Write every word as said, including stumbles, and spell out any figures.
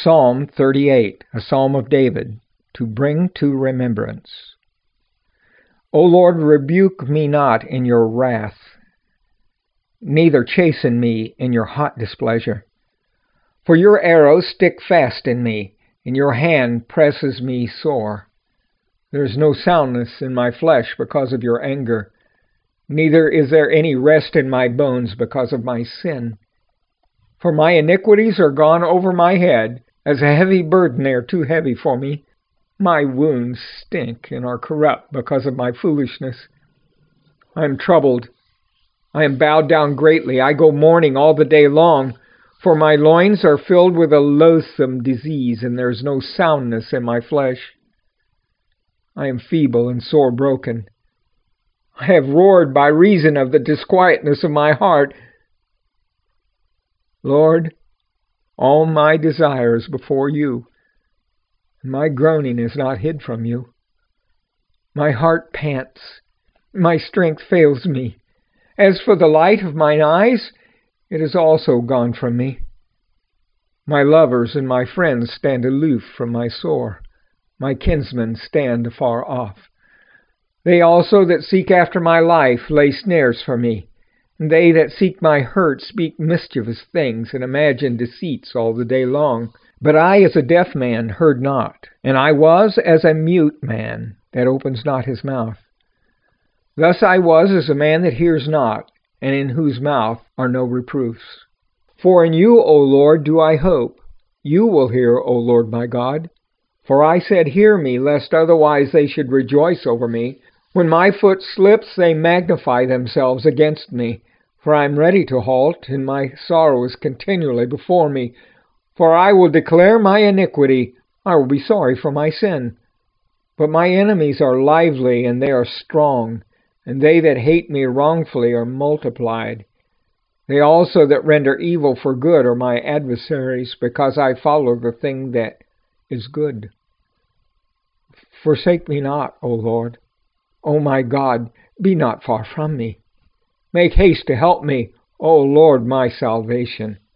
Psalm thirty-eight, a psalm of David, to bring to remembrance. O Lord, rebuke me not in your wrath, neither chasten me in your hot displeasure. For your arrows stick fast in me, and your hand presses me sore. There is no soundness in my flesh because of your anger, neither is there any rest in my bones because of my sin. For my iniquities are gone over my head, as a heavy burden they are too heavy for me. My wounds stink and are corrupt because of my foolishness. I am troubled. I am bowed down greatly. I go mourning all the day long, for my loins are filled with a loathsome disease, and there is no soundness in my flesh. I am feeble and sore broken. I have roared by reason of the disquietness of my heart. Lord, all my desire is before you, and my groaning is not hid from you. My heart pants, my strength fails me. As for the light of mine eyes, it is also gone from me. My lovers and my friends stand aloof from my sore. My kinsmen stand afar off. They also that seek after my life lay snares for me. They that seek my hurt speak mischievous things, and imagine deceits all the day long. But I, as a deaf man, heard not, and I was as a mute man that opens not his mouth. Thus I was as a man that hears not, and in whose mouth are no reproofs. For in you, O Lord, do I hope. You will hear, O Lord my God. For I said, hear me, lest otherwise they should rejoice over me. When my foot slips, they magnify themselves against me. For I am ready to halt, and my sorrow is continually before me. For I will declare my iniquity, I will be sorry for my sin. But my enemies are lively, and they are strong, and they that hate me wrongfully are multiplied. They also that render evil for good are my adversaries, because I follow the thing that is good. Forsake me not, O Lord. O my God, be not far from me. Make haste to help me, O Lord, my salvation.